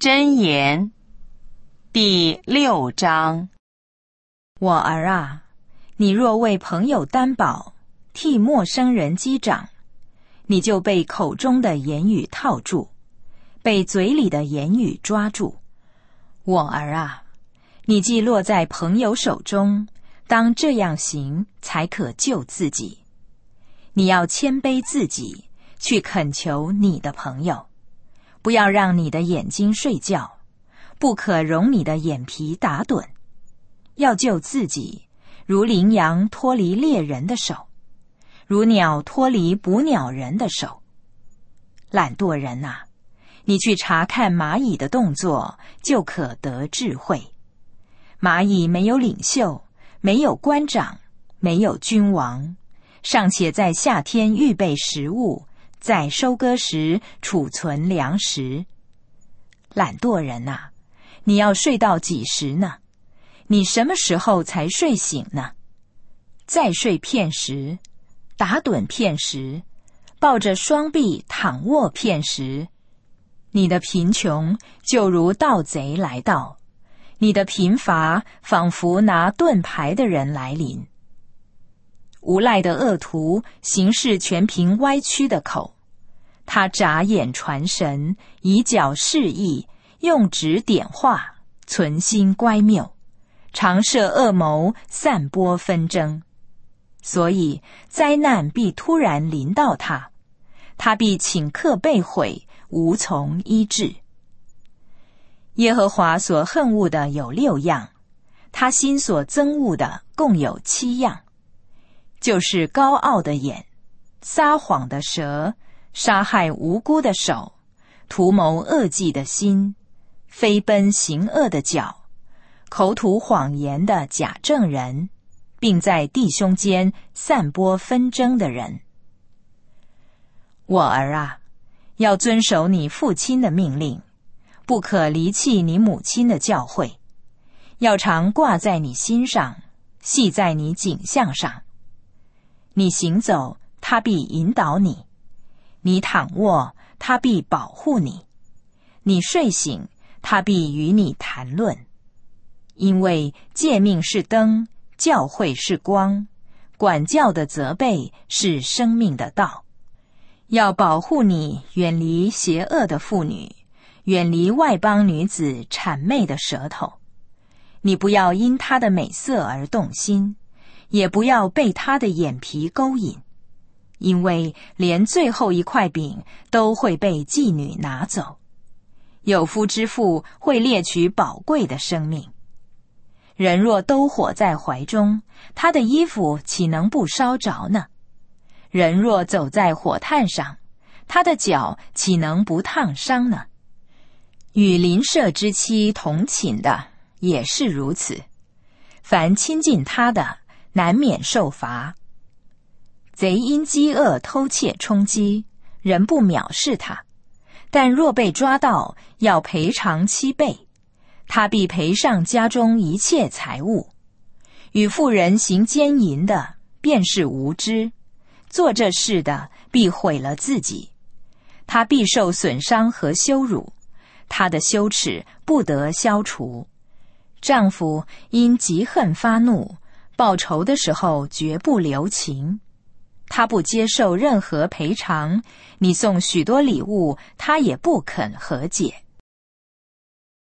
箴言第6章。 我儿啊，你若为朋友担保，替陌生人击掌，你就被口中的言语套住，被嘴里的言语抓住。我儿啊，你既落在朋友手中，当这样行，才可救自己。你要谦卑自己，去恳求你的朋友，不要让你的眼睛睡觉，不可容你的眼皮打盹。要救自己，如羚羊脱离猎人的手，如鸟脱离捕鸟人的手。懒惰人啊，你去查看蚂蚁的动作，就可得智慧。蚂蚁没有领袖，没有官长，没有君王，尚且在夏天预备食物，在收割时储存粮食。懒惰人啊，你要睡到几时呢？你什么时候才睡醒呢？再睡片时，打盹片时，抱着双臂躺卧片时，你的贫穷就如盗贼来到，你的贫乏仿佛拿盾牌的人来临。无赖的恶徒行事全凭歪曲的口，他眨眼传神，以脚示意，用指点画，存心乖谬，常设恶谋，散播纷争。所以灾难必突然临到他，他必顷刻被毁，无从医治。耶和华所恨恶的有6样，他心所憎恶的共有7样，就是高傲的眼，撒谎的舌，杀害无辜的手，图谋恶计的心，飞奔行恶的脚，口吐谎言的假证人，并在弟兄间散播纷争的人。我儿啊，要遵守你父亲的命令，不可离弃你母亲的教诲，要常挂在你心上，系在你颈项上。你行走，他必引导你；你躺卧，他必保护你；你睡醒，他必与你谈论。因为诫命是灯，教诲是光，管教的责备是生命的道。要保护你远离邪恶的妇女，远离外邦女子谄媚的舌头。你不要因她的美色而动心，也不要被她的眼皮勾引，因为连最后一块饼都会被妓女拿走。有夫之妇会猎取宝贵的生命。人若都火在怀中，他的衣服岂能不烧着呢？人若走在火炭上，他的脚岂能不烫伤呢？与邻舍之妻同寝的也是如此，凡亲近他的，难免受罚。贼因饥饿偷窃充饥，人不藐视他，但若被抓到，要赔偿7倍。他必赔上家中一切财物。与妇人行奸淫的，便是无知；做这事的，必毁了自己。他必受损伤和羞辱，他的羞耻不得消除。丈夫因嫉恨发怒，报仇的时候绝不留情。他不接受任何赔偿，你送许多礼物，他也不肯和解。